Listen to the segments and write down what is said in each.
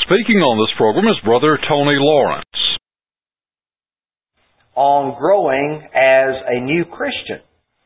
Speaking on this program is Brother Tony Lawrence. On growing as a new Christian.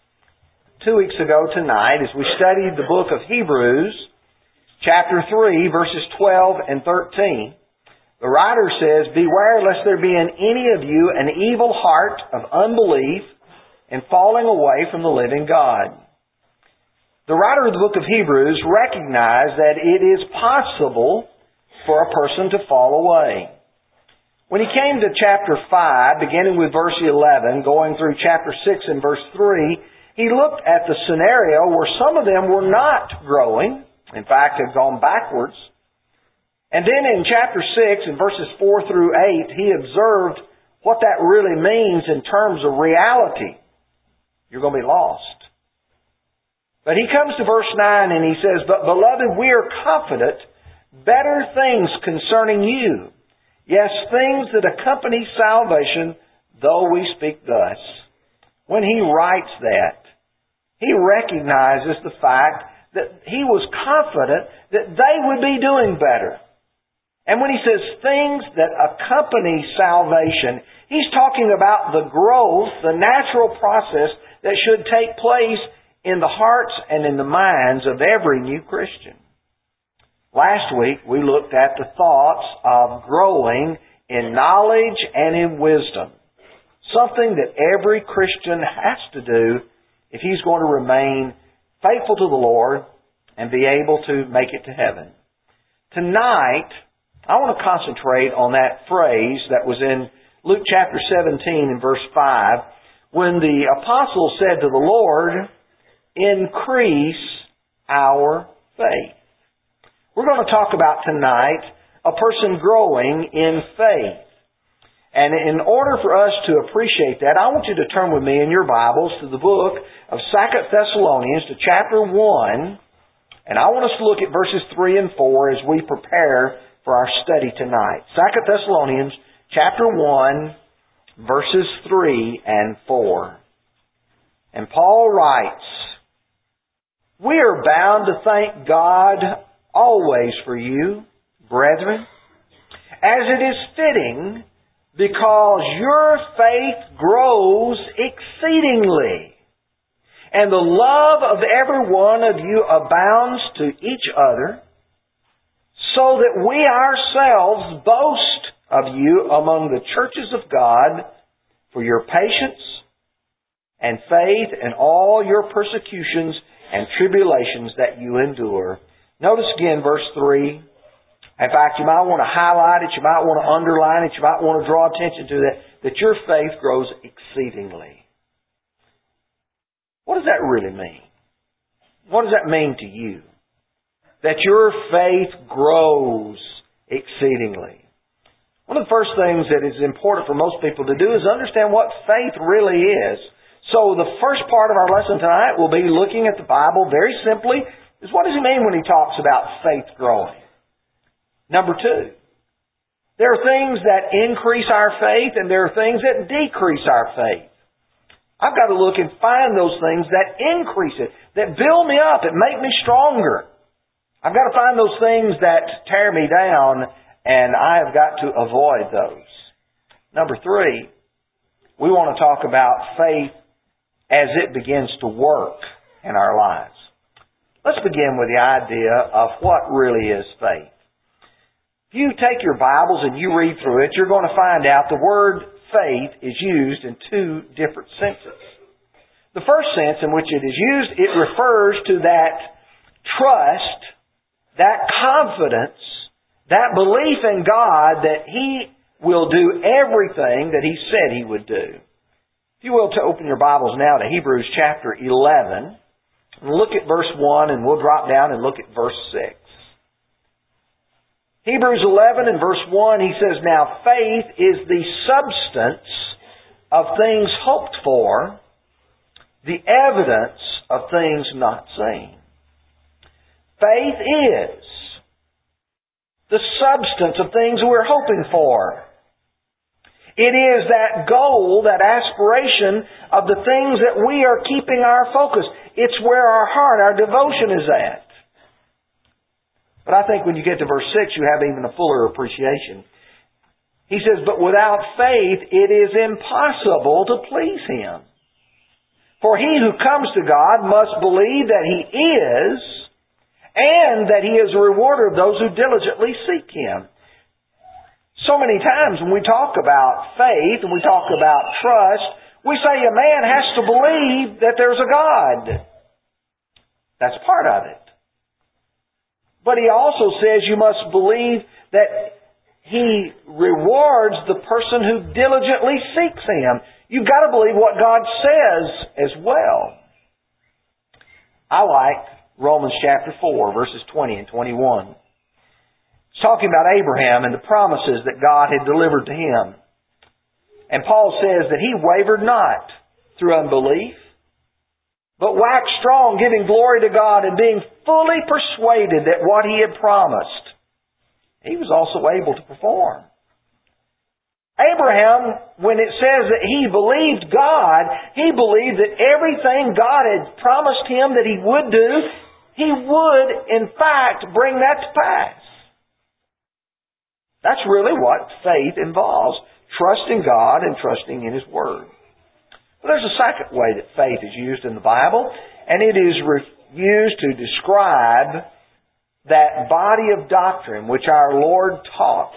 2 weeks ago tonight, as we studied the book of Hebrews, chapter 3, verses 12 and 13, the writer says, "Beware lest there be in any of you an evil heart of unbelief and falling away from the living God." The writer of the book of Hebrews recognized that it is possible for a person to fall away. When he came to chapter 5, beginning with verse 11, going through chapter 6 and verse 3, he looked at the scenario where some of them were not growing, in fact had gone backwards. And then in chapter 6, in verses 4 through 8, he observed what that really means in terms of reality. You're going to be lost. But he comes to verse 9 and he says, "But beloved, we are confident better things concerning you. Yes, things that accompany salvation, though we speak thus." When he writes that, he recognizes the fact that he was confident that they would be doing better. And when he says things that accompany salvation, he's talking about the growth, the natural process that should take place in the hearts and in the minds of every new Christian. Last week, we looked at the thoughts of growing in knowledge and in wisdom. Something that every Christian has to do if he's going to remain faithful to the Lord and be able to make it to heaven. Tonight, I want to concentrate on that phrase that was in Luke chapter 17 and verse 5, when the apostle said to the Lord, "Increase our faith." We're going to talk about tonight a person growing in faith. And in order for us to appreciate that, I want you to turn with me in your Bibles to the book of 2 Thessalonians, to chapter 1. And I want us to look at verses 3 and 4 as we prepare for our study tonight. 2 Thessalonians chapter 1, verses 3 and 4. And Paul writes, "We are bound to thank God always for you, brethren, as it is fitting, because your faith grows exceedingly, and the love of every one of you abounds to each other, so that we ourselves boast of you among the churches of God for your patience and faith and all your persecutions and tribulations that you endure." Notice again verse 3. In fact, you might want to highlight it, you might want to underline it, you might want to draw attention to that your faith grows exceedingly. What does that really mean? What does that mean to you? That your faith grows exceedingly. One of the first things that is important for most people to do is understand what faith really is. So the first part of our lesson tonight will be looking at the Bible very simply. Is what does he mean when he talks about faith growing? Number 2, there are things that increase our faith and there are things that decrease our faith. I've got to look and find those things that increase it, that build me up, that make me stronger. I've got to find those things that tear me down, and I have got to avoid those. Number 3, we want to talk about faith as it begins to work in our lives. Let's begin with the idea of what really is faith. If you take your Bibles and you read through it, you're going to find out the word faith is used in 2 different senses. The first sense in which it is used, it refers to that trust, that confidence, that belief in God that He will do everything that He said He would do. If you will, to open your Bibles now to Hebrews chapter 11. Look at verse 1 and we'll drop down and look at verse 6. Hebrews 11 and verse 1, he says, "Now faith is the substance of things hoped for, the evidence of things not seen." Faith is the substance of things we're hoping for. It is that goal, that aspiration of the things that we are keeping our focus. It's where our heart, our devotion is at. But I think when you get to verse 6, you have even a fuller appreciation. He says, but without faith it is impossible to please Him. For he who comes to God must believe that He is, and that He is a rewarder of those who diligently seek Him. So many times when we talk about faith and we talk about trust, we say a man has to believe that there's a God. That's part of it. But he also says you must believe that He rewards the person who diligently seeks Him. You've got to believe what God says as well. I like Romans chapter 4, verses 20 and 21. It's talking about Abraham and the promises that God had delivered to him. And Paul says that he wavered not through unbelief, but waxed strong, giving glory to God and being fully persuaded that what He had promised, He was also able to perform. Abraham, when it says that he believed God, he believed that everything God had promised him that He would do, He would, in fact, bring that to pass. That's really what faith involves. Trusting God and trusting in His Word. But there's a second way that faith is used in the Bible, and it is used to describe that body of doctrine which our Lord taught,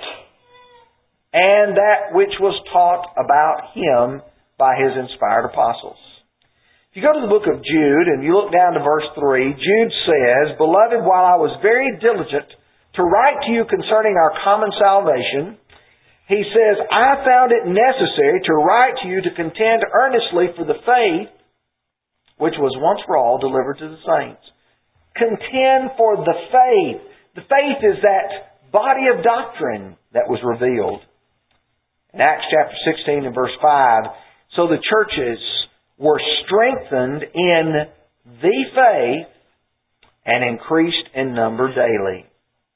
and that which was taught about Him by His inspired apostles. If you go to the book of Jude and you look down to verse 3, Jude says, Beloved, while I was very diligent to write to you concerning our common salvation, he says, I found it necessary to write to you to contend earnestly for the faith which was once for all delivered to the saints. Contend for the faith. The faith is that body of doctrine that was revealed. In Acts chapter 16 and verse 5, so the churches were strengthened in the faith and increased in number daily.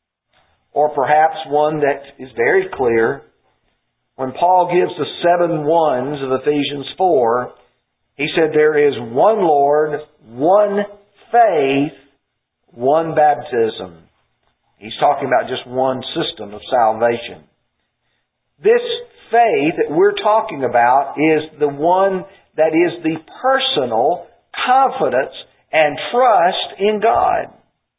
Or perhaps one that is very clear, when Paul gives the 7 ones of Ephesians 4, he said there is one Lord, one faith, one baptism. He's talking about just one system of salvation. This faith that we're talking about is the one that is the personal confidence and trust in God.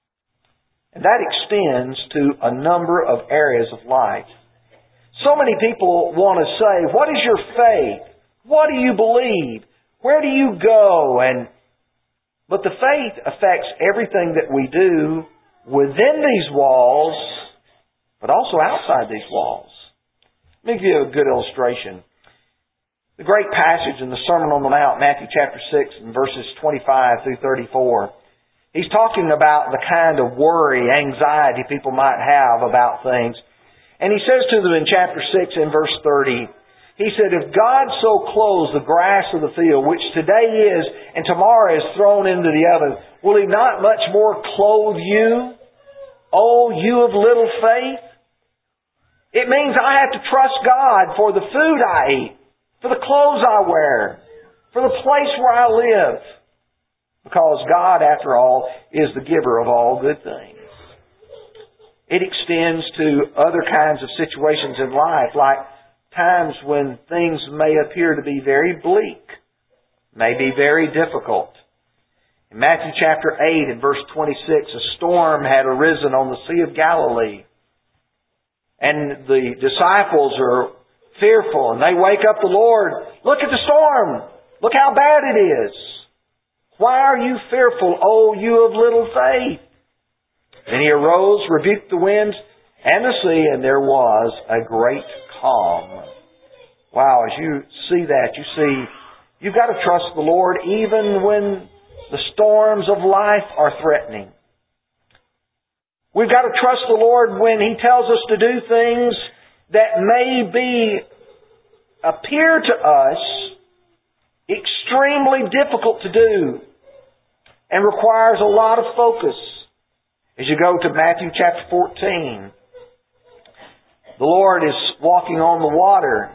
And that extends to a number of areas of life. So many people want to say, what is your faith? What do you believe? Where do you go? But the faith affects everything that we do within these walls, but also outside these walls. Let me give you a good illustration. The great passage in the Sermon on the Mount, Matthew chapter 6 and verses 25 through 34. He's talking about the kind of worry, anxiety people might have about things. And He says to them in chapter 6 and verse 30, He said, If God so clothes the grass of the field, which today is and tomorrow is thrown into the oven, will He not much more clothe you, O you of little faith? It means I have to trust God for the food I eat, for the clothes I wear, for the place where I live. Because God, after all, is the giver of all good things. It extends to other kinds of situations in life, like times when things may appear to be very bleak, may be very difficult. In Matthew chapter 8 and verse 26, a storm had arisen on the Sea of Galilee. And the disciples are fearful, and they wake up the Lord. Look at the storm. Look how bad it is. Why are you fearful, O you of little faith? And He arose, rebuked the winds and the sea, and there was a great calm. Wow, as you see that, you see, you've got to trust the Lord even when the storms of life are threatening. We've got to trust the Lord when He tells us to do things that may appear to us extremely difficult to do and requires a lot of focus. As you go to Matthew chapter 14, the Lord is walking on the water.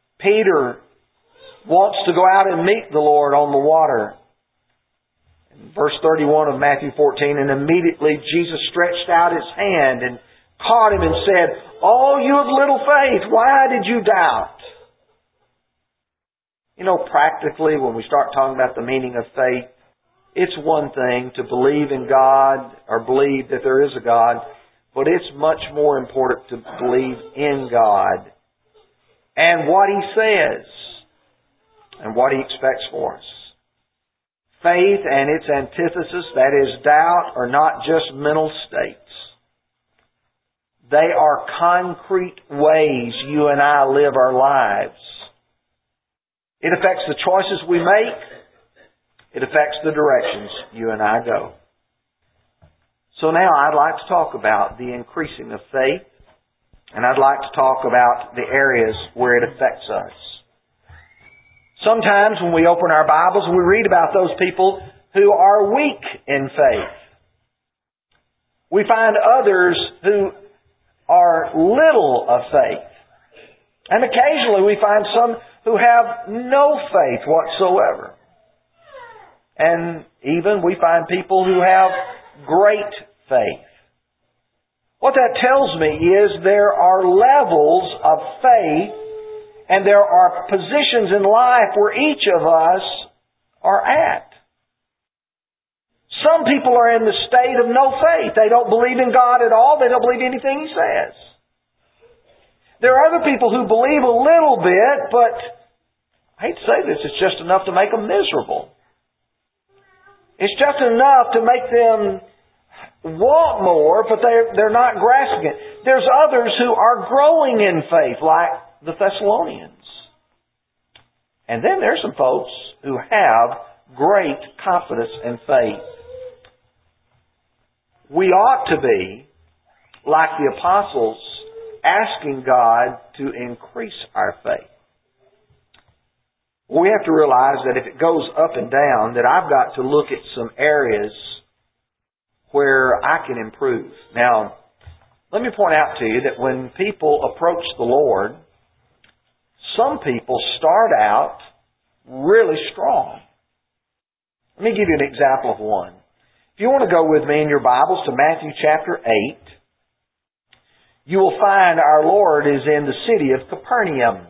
Peter wants to go out and meet the Lord on the water. And Verse 31 of Matthew 14, and immediately Jesus stretched out His hand and caught him and said, "Oh, you of little faith, why did you doubt?" You know, practically, when we start talking about the meaning of faith, it's one thing to believe in God or believe that there is a God, but it's much more important to believe in God and what He says and what He expects for us. Faith and its antithesis, that is doubt, are not just mental states. They are concrete ways you and I live our lives. It affects the choices we make. It affects the directions you and I go. So now I'd like to talk about the increasing of faith, and I'd like to talk about the areas where it affects us. Sometimes when we open our Bibles, we read about those people who are weak in faith. We find others who are little of faith. And occasionally we find some who have no faith whatsoever. And even we find people who have great faith. What that tells me is there are levels of faith, and there are positions in life where each of us are at. Some people are in the state of no faith. They don't believe in God at all. They don't believe anything He says. There are other people who believe a little bit, but I hate to say this, it's just enough to make them miserable. It's just enough to make them want more, but they're not grasping it. There's others who are growing in faith, like the Thessalonians. And then there's some folks who have great confidence and faith. We ought to be, like the apostles, asking God to increase our faith. We have to realize that if it goes up and down, that I've got to look at some areas where I can improve. Now, let me point out to you that when people approach the Lord, some people start out really strong. Let me give you an example of one. If you want to go with me in your Bibles to Matthew chapter 8, you will find our Lord is in the city of Capernaum.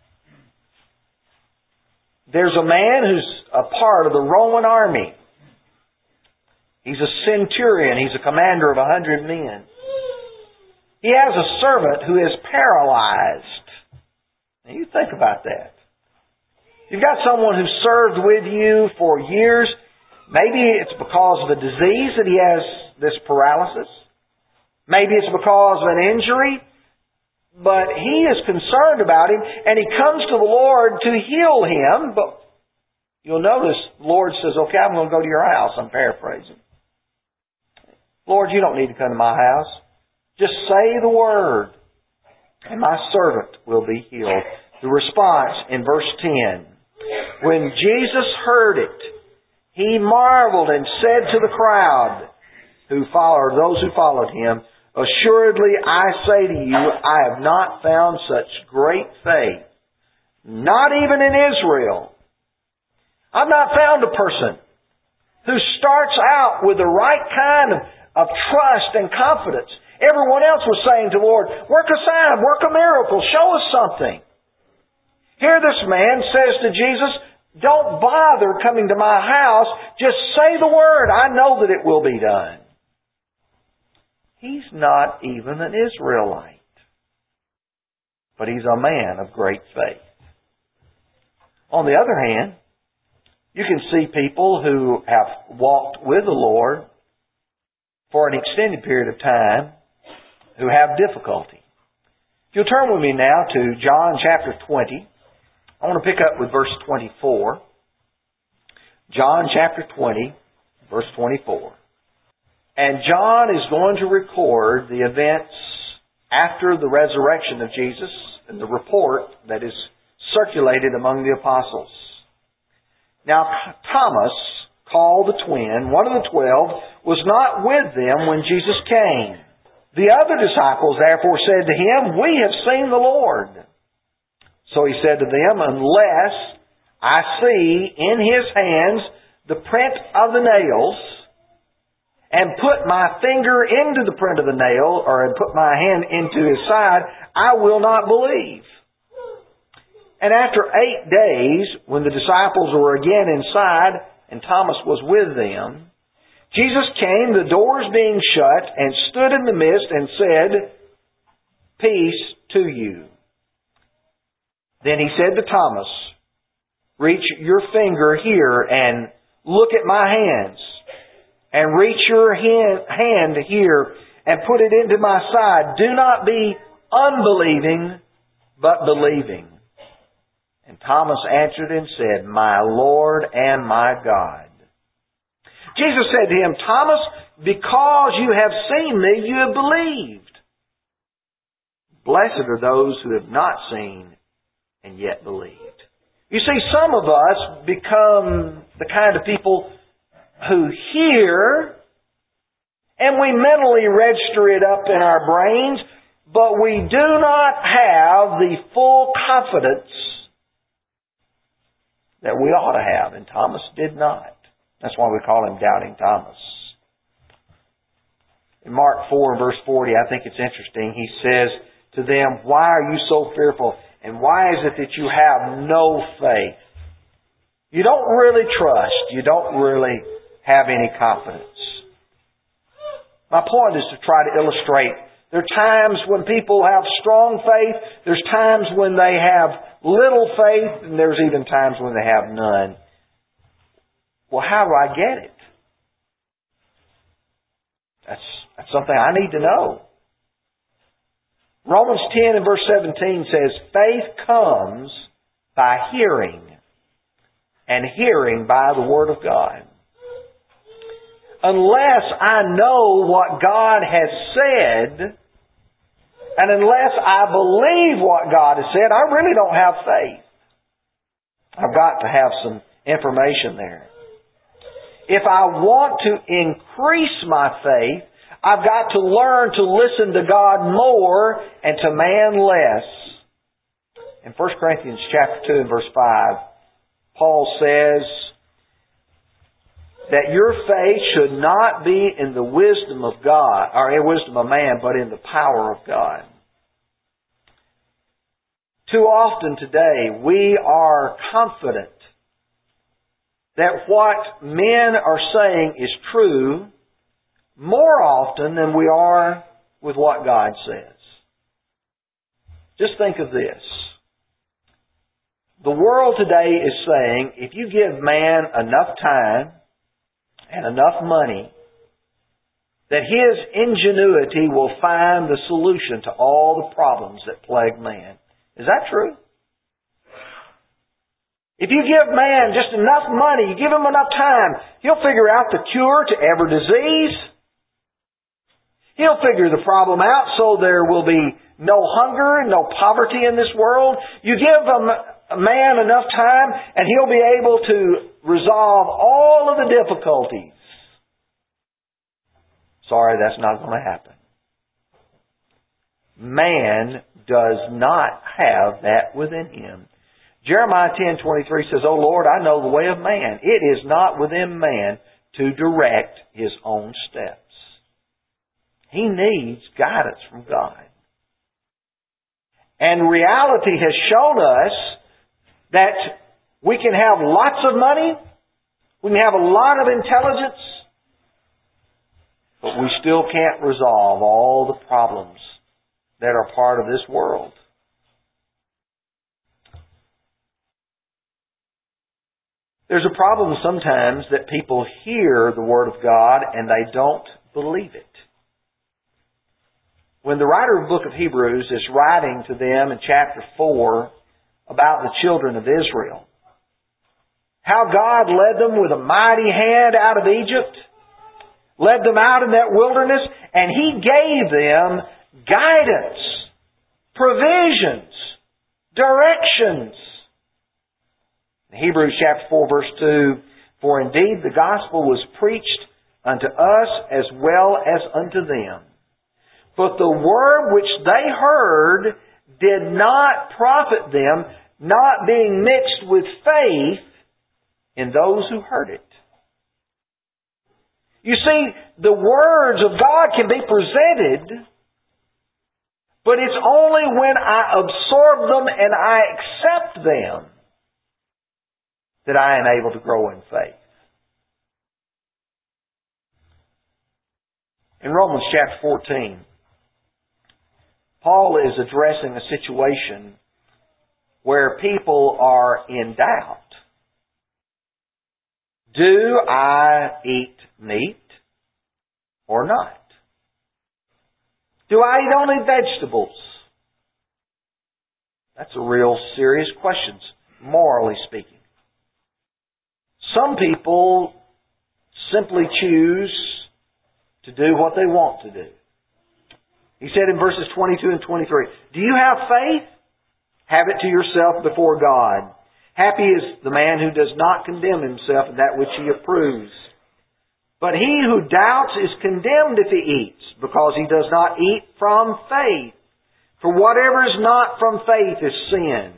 There's a man who's a part of the Roman army. He's a centurion. He's a commander of 100 men. He has a servant who is paralyzed. Now you think about that. You've got someone who served with you for years. Maybe it's because of a disease that he has this paralysis. Maybe it's because of an injury. But he is concerned about him, and he comes to the Lord to heal him. But you'll notice the Lord says, "Okay, I'm going to go to your house." I'm paraphrasing. "Lord, you don't need to come to my house. Just say the word, and my servant will be healed." The response in verse 10. When Jesus heard it, He marveled and said to the crowd those who followed Him, "Assuredly, I say to you, I have not found such great faith, not even in Israel. I've not found a person who starts out with the right kind of trust and confidence. Everyone else was saying to the Lord, 'Work a sign, work a miracle, show us something.' Here this man says to Jesus, 'Don't bother coming to my house. Just say the word. I know that it will be done.'" He's not even an Israelite, but he's a man of great faith. On the other hand, you can see people who have walked with the Lord for an extended period of time who have difficulty. If you'll turn with me now to John chapter 20, I want to pick up with verse 24. John chapter 20, verse 24. And John is going to record the events after the resurrection of Jesus and the report that is circulated among the apostles. Now Thomas, called the twin, one of the 12, was not with them when Jesus came. The other disciples therefore said to Him, "We have seen the Lord." So He said to them, "Unless I see in His hands the print of the nails and put my finger into the print of the nail, or put my hand into His side, I will not believe. And after 8 days, when the disciples were again inside and Thomas was with them, Jesus came, the doors being shut, and stood in the midst and said, "Peace to you." Then He said to Thomas, "Reach your finger here and look at my hands, and reach your hand here and put it into my side. Do not be unbelieving, but believing." And Thomas answered and said, "My Lord and my God." Jesus said to him, "Thomas, because you have seen me, you have believed. Blessed are those who have not seen and yet believed." You see, some of us become the kind of people who hear, and we mentally register it up in our brains, but we do not have the full confidence that we ought to have, and Thomas did not. That's why we call him Doubting Thomas. In Mark 4, verse 40, I think it's interesting. He says to them, "Why are you so fearful? And why is it that you have no faith?" You don't really trust. You don't really have any confidence. My point is to try to illustrate there are times when people have strong faith. There's times when they have little faith. And there's even times when they have none. Well, how do I get it? That's something I need to know. Romans 10 and verse 17 says, "Faith comes by hearing, and hearing by the Word of God." Unless I know what God has said, and unless I believe what God has said, I really don't have faith. I've got to have some information there. If I want to increase my faith, I've got to learn to listen to God more and to man less. In 1 Corinthians chapter 2 and verse 5, Paul says that your faith should not be in the wisdom of God, or in wisdom of man, but in the power of God. Too often today, we are confident that what men are saying is true more often than we are with what God says. Just think of this. The world today is saying if you give man enough time and enough money, that his ingenuity will find the solution to all the problems that plague man. Is that true? If you give man just enough money, you give him enough time, he'll figure out the cure to every disease. He'll figure the problem out so there will be no hunger and no poverty in this world. You give a man enough time and he'll be able to resolve all of the difficulties. Sorry, that's not going to happen. Man does not have that within him. Jeremiah 10:23 says, "O Lord, I know the way of man. It is not within man to direct his own steps." He needs guidance from God. And reality has shown us that we can have lots of money, we can have a lot of intelligence, but we still can't resolve all the problems that are part of this world. There's a problem sometimes that people hear the Word of God and they don't believe it. When the writer of the book of Hebrews is writing to them in chapter 4 about the children of Israel, how God led them with a mighty hand out of Egypt, led them out in that wilderness, and He gave them guidance, provisions, directions. In Hebrews chapter 4 verse 2, "For indeed the gospel was preached unto us as well as unto them. But the word which they heard did not profit them, not being mixed with faith in those who heard it." You see, the words of God can be presented, but it's only when I absorb them and I accept them that I am able to grow in faith. In Romans chapter 14, Paul is addressing a situation where people are in doubt. Do I eat meat or not? Do I eat only vegetables? That's a real serious question, morally speaking. Some people simply choose to do what they want to do. He said in verses 22 and 23, do you have faith? Have it to yourself before God. Happy is the man who does not condemn himself in that which he approves. But he who doubts is condemned if he eats, because he does not eat from faith. For whatever is not from faith is sin.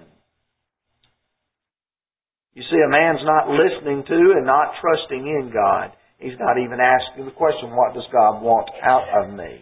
You see, a man's not listening to and not trusting in God. He's not even asking the question, what does God want out of me?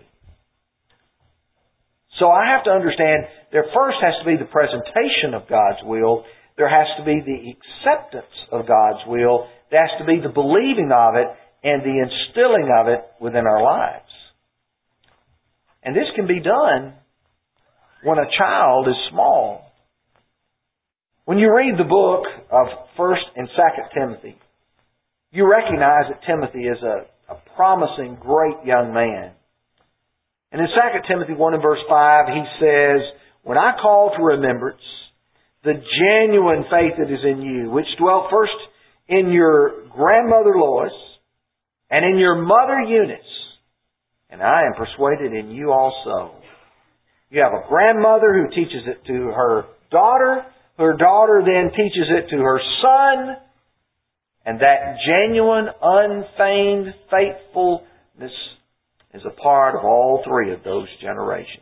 So I have to understand, there first has to be the presentation of God's will. There has to be the acceptance of God's will. There has to be the believing of it and the instilling of it within our lives. And this can be done when a child is small. When you read the book of 1st and 2nd Timothy, you recognize that Timothy is a promising, great young man. And in 2 Timothy 1 and verse 5, he says, when I call to remembrance the genuine faith that is in you, which dwelt first in your grandmother Lois and in your mother Eunice, and I am persuaded in you also. You have a grandmother who teaches it to her daughter then teaches it to her son, and that genuine, unfeigned faithfulness is a part of all three of those generations.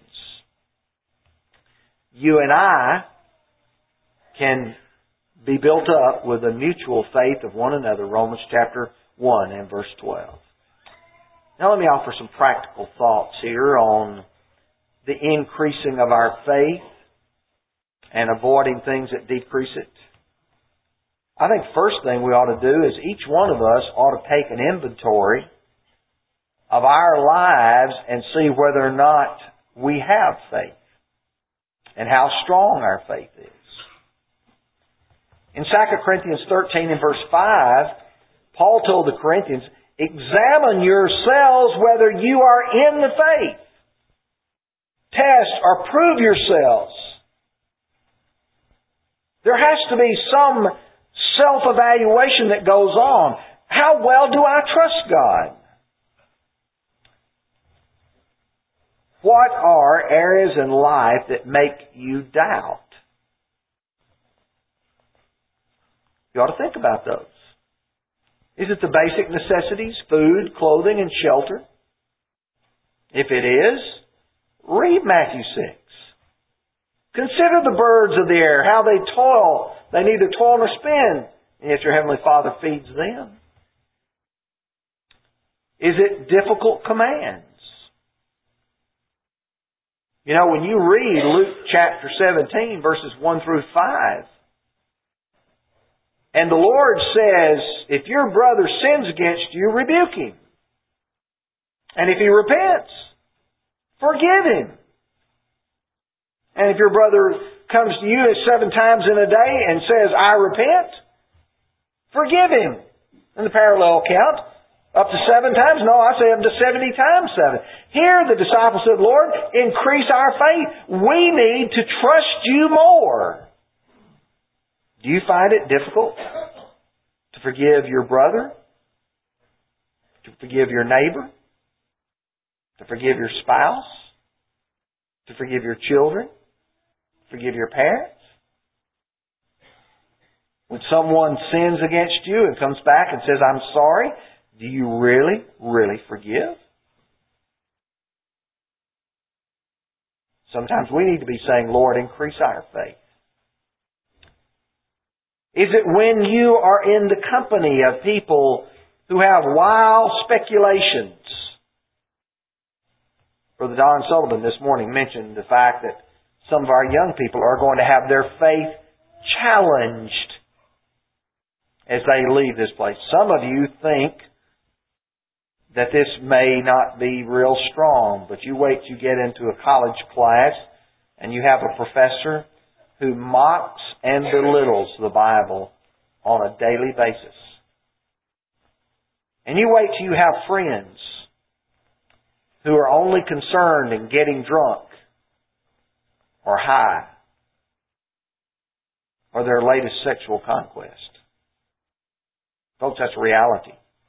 You and I can be built up with a mutual faith of one another, Romans chapter 1 and verse 12. Now let me offer some practical thoughts here on the increasing of our faith and avoiding things that decrease it. I think first thing we ought to do is each one of us ought to take an inventory of our lives and see whether or not we have faith and how strong our faith is. In 2 Corinthians 13 and verse 5, Paul told the Corinthians, examine yourselves whether you are in the faith. Test or prove yourselves. There has to be some self-evaluation that goes on. How well do I trust God? What are areas in life that make you doubt? You ought to think about those. Is it the basic necessities, food, clothing, and shelter? If it is, read Matthew 6. Consider the birds of the air, how they toil. They neither toil nor spin, and yet your Heavenly Father feeds them. Is it difficult commands? You know, when you read Luke chapter 17, verses 1 through 5, and the Lord says, if your brother sins against you, rebuke him. And if he repents, forgive him. And if your brother comes to you 7 times in a day and says, I repent, forgive him. In the parallel account, up to 7 times? No, I say up to 70 times 7. Here the disciples said, Lord, increase our faith. We need to trust you more. Do you find it difficult to forgive your brother? To forgive your neighbor? To forgive your spouse? To forgive your children? Forgive your parents? When someone sins against you and comes back and says, I'm sorry, do you really, really forgive? Sometimes we need to be saying, Lord, increase our faith. Is it when you are in the company of people who have wild speculations. Brother Don Sullivan this morning mentioned the fact that some of our young people are going to have their faith challenged as they leave this place. Some of you think that this may not be real strong, but you wait till you get into a college class and you have a professor who mocks and belittles the Bible on a daily basis. And you wait till you have friends who are only concerned in getting drunk or high or their latest sexual conquest. Folks, that's reality.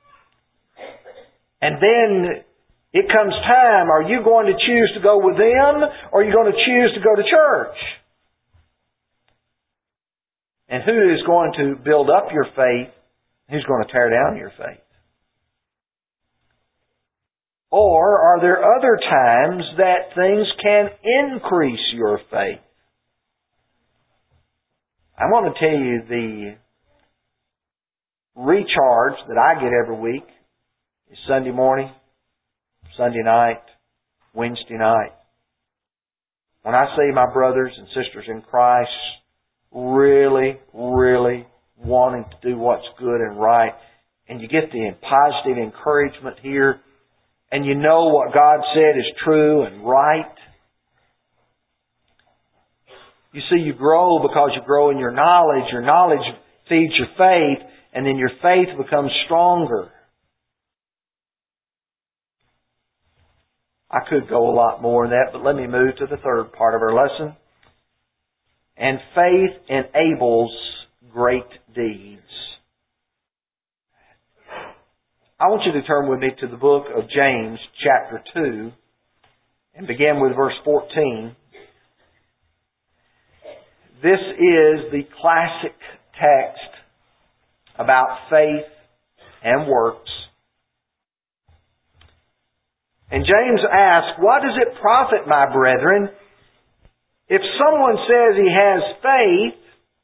And then it comes time, are you going to choose to go with them or are you going to choose to go to church? And who is going to build up your faith? Who's going to tear down your faith? Or are there other times that things can increase your faith? I want to tell you the recharge that I get every week is Sunday morning, Sunday night, Wednesday night. When I see my brothers and sisters in Christ really, really wanting to do what's good and right, and you get the positive encouragement here, and you know what God said is true and right. You see, you grow because you grow in your knowledge. Your knowledge feeds your faith, and then your faith becomes stronger. I could go a lot more in that, but let me move to the third part of our lesson. And faith enables great deeds. I want you to turn with me to the book of James, chapter 2, and begin with verse 14. This is the classic text about faith and works. And James asks, what does it profit, my brethren, if someone says he has faith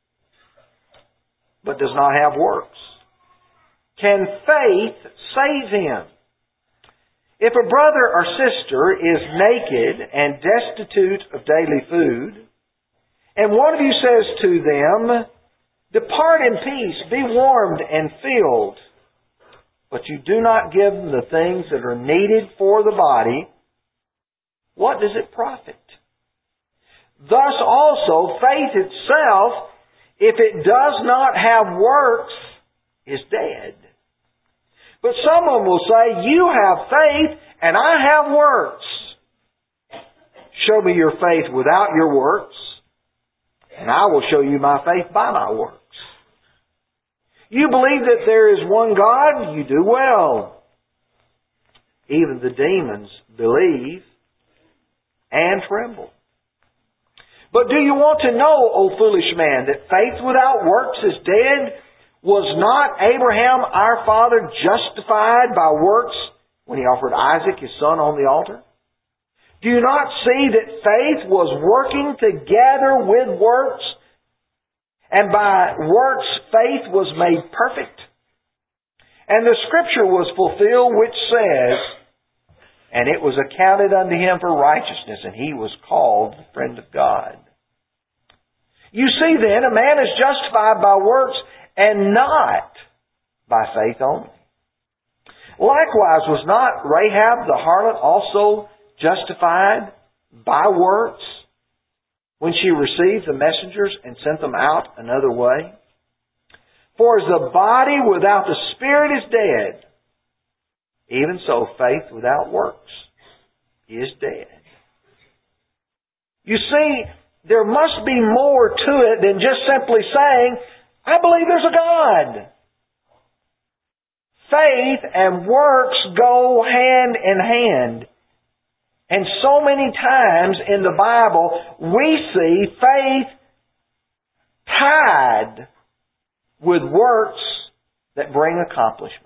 but does not have works? Can faith save him? If a brother or sister is naked and destitute of daily food, and one of you says to them, depart in peace, be warmed and filled, but you do not give them the things that are needed for the body, what does it profit? Thus also, faith itself, if it does not have works, is dead. But someone will say, you have faith and I have works. Show me your faith without your works, and I will show you my faith by my works. You believe that there is one God? You do well. Even the demons believe and tremble. But do you want to know, O foolish man, that faith without works is dead? Was not Abraham our father justified by works when he offered Isaac his son on the altar? Do you not see that faith was working together with works? And by works, faith was made perfect. And the scripture was fulfilled which says, and it was accounted unto him for righteousness, and he was called the friend of God. You see then, a man is justified by works and not by faith only. Likewise, was not Rahab the harlot also justified by works when she received the messengers and sent them out another way? For as the body without the spirit is dead, even so faith without works is dead. You see, there must be more to it than just simply saying, I believe there's a God. Faith and works go hand in hand. And so many times in the Bible, we see faith tied with works that bring accomplishment.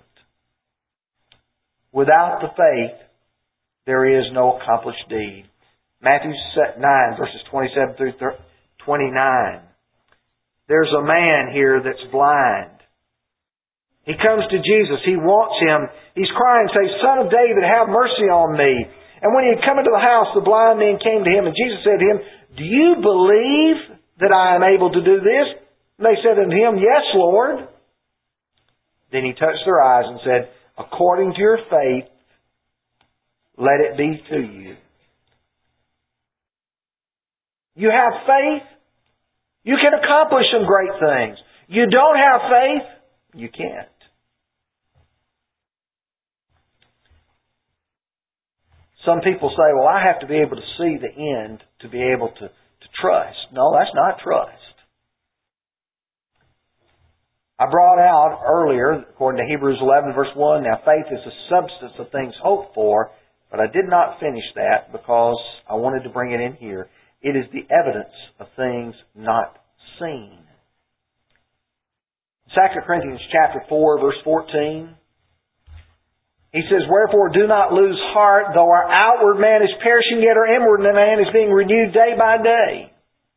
Without the faith, there is no accomplished deed. Matthew 9, verses 27 through 29. There's a man here that's blind. He comes to Jesus. He wants Him. He's crying, saying, Son of David, have mercy on me. And when he had come into the house, the blind men came to him, and Jesus said to him, Do you believe that I am able to do this? And they said unto him, Yes, Lord. Then He touched their eyes and said, According to your faith, let it be to you. You have faith, you can accomplish some great things. You don't have faith, you can't. Some people say, well, I have to be able to see the end to be able to trust. No, that's not trust. I brought out earlier, according to Hebrews 11 verse 1, now faith is the substance of things hoped for, but I did not finish that because I wanted to bring it in here. It is the evidence of things not seen. 2 Corinthians chapter 4 verse 14, he says, Wherefore do not lose heart, though our outward man is perishing, yet our inward man is being renewed day by day.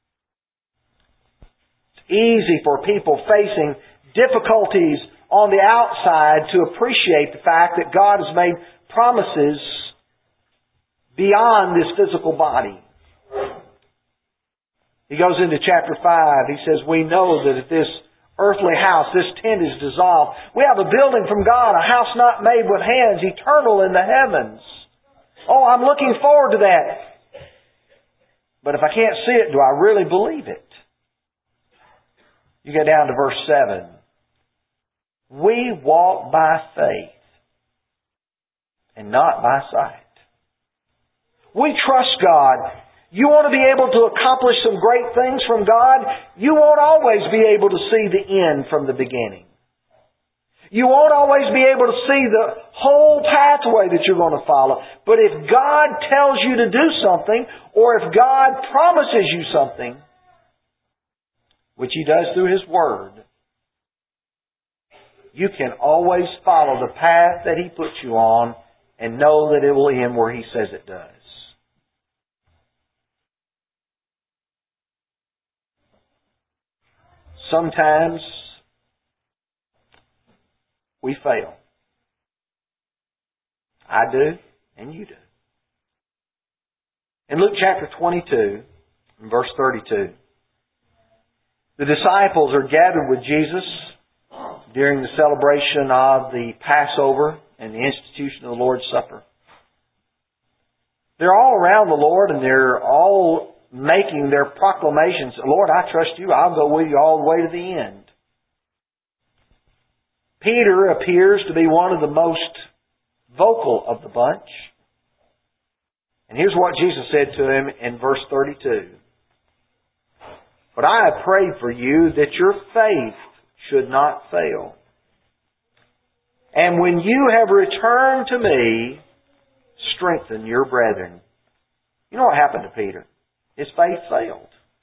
It's easy for people facing difficulties on the outside to appreciate the fact that God has made promises beyond this physical body. He goes into chapter 5, he says, We know that if this earthly house, this tent is dissolved. We have a building from God, a house not made with hands, eternal in the heavens. Oh, I'm looking forward to that. But if I can't see it, do I really believe it? You get down to verse 7. We walk by faith and not by sight. We trust God. You want to be able to accomplish some great things from God? You won't always be able to see the end from the beginning. You won't always be able to see the whole pathway that you're going to follow. But if God tells you to do something, or if God promises you something, which He does through His Word, you can always follow the path that He puts you on and know that it will end where He says it does. Sometimes we fail. I do, and you do. In Luke chapter 22, verse 32, the disciples are gathered with Jesus during the celebration of the Passover and the institution of the Lord's Supper. They're all around the Lord, and they're all making their proclamations. Lord, I trust you. I'll go with you all the way to the end. Peter appears to be one of the most vocal of the bunch. And here's what Jesus said to him in verse 32. But I have prayed for you that your faith should not fail. And when you have returned to me, strengthen your brethren. You know what happened to Peter? His faith failed.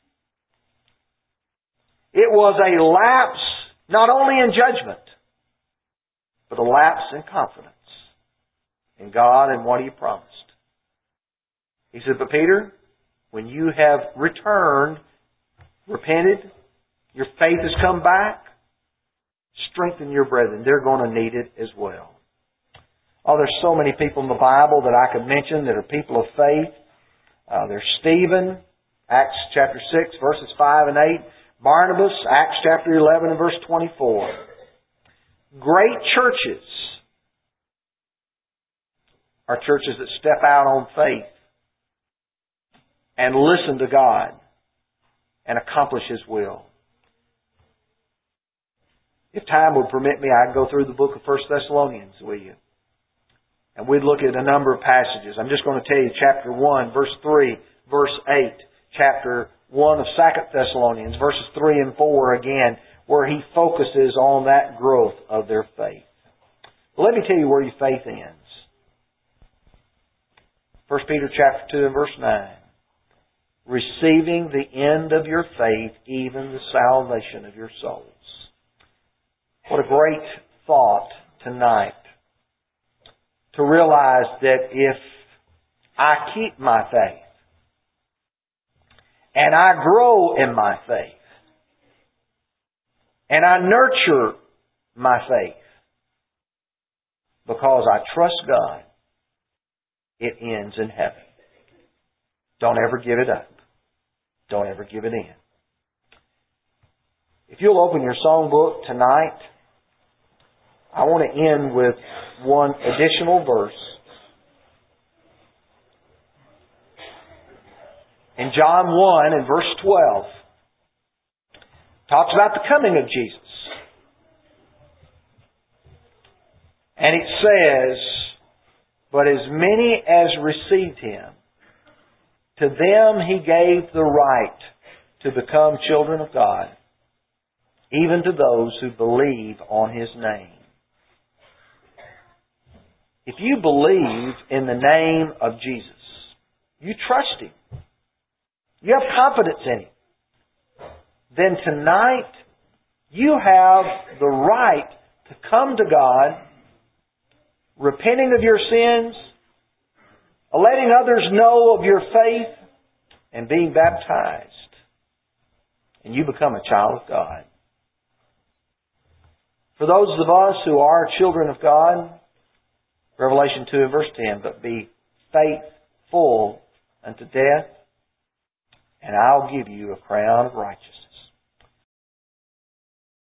It was a lapse, not only in judgment, but a lapse in confidence in God and what He promised. He said, but Peter, when you have returned, repented, your faith has come back, strengthen your brethren. They're going to need it as well. Oh, there's so many people in the Bible that I could mention that are people of faith. There's Stephen, Acts chapter 6, verses 5 and 8. Barnabas, Acts chapter 11 and verse 24. Great churches are churches that step out on faith and listen to God and accomplish His will. If time would permit me, I'd go through the book of 1 Thessalonians with you. And we'd look at a number of passages. I'm just going to tell you chapter 1, verse 3, verse 8. Chapter 1 of 2 Thessalonians, verses 3 and 4 again, where he focuses on that growth of their faith. But let me tell you where your faith ends. 1 Peter chapter 2 and verse 9. Receiving the end of your faith, even the salvation of your souls. What a great thought tonight. To realize that if I keep my faith, and I grow in my faith, and I nurture my faith, because I trust God, it ends in heaven. Don't ever give it up. Don't ever give it in. If you'll open your songbook tonight, I want to end with one additional verse. In John 1 and verse 12, talks about the coming of Jesus. And it says, "But as many as received Him, to them He gave the right to become children of God, even to those who believe on His name." If you believe in the name of Jesus, you trust Him, you have confidence in Him, then tonight you have the right to come to God, repenting of your sins, letting others know of your faith, and being baptized. And you become a child of God. For those of us who are children of God, Revelation 2 and verse 10, "But be faithful unto death, and I'll give you a crown of righteousness."